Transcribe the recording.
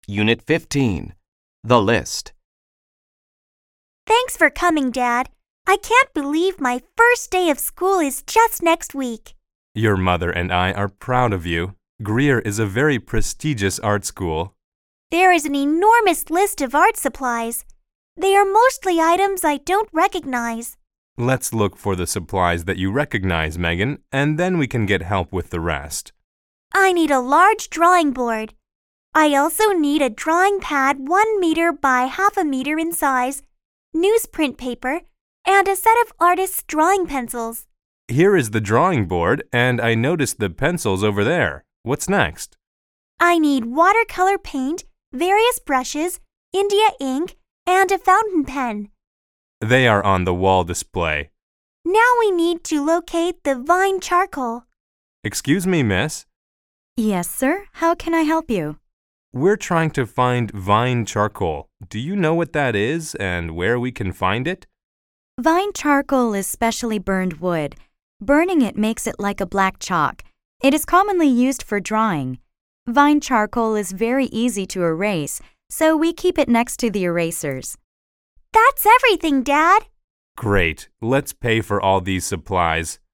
Unit 15. The List. Thanks for coming, Dad. I can't believe my first day of school is just next week. Your mother and I are proud of you. Greer is a very prestigious art school. There is an enormous list of art supplies. They are mostly items I don't recognize. Let's look for the supplies that you recognize, Megan, and then we can get help with the rest. I need a large drawing board. I also need a drawing pad 1 meter by half a meter in size, newsprint paper, and a set of artist's drawing pencils. Here is the drawing board, and I noticed the pencils over there. What's next? I need watercolor paint, various brushes, India ink, and a fountain pen. They are on the wall display. Now we need to locate the vine charcoal. Excuse me, miss. Yes, sir. How can I help you? We're trying to find vine charcoal. Do you know what that is and where we can find it? Vine charcoal is specially burned wood. Burning it makes it like a black chalk. It is commonly used for drawing. Vine charcoal is very easy to erase, so we keep it next to the erasers. That's everything, Dad. Great. Let's pay for all these supplies.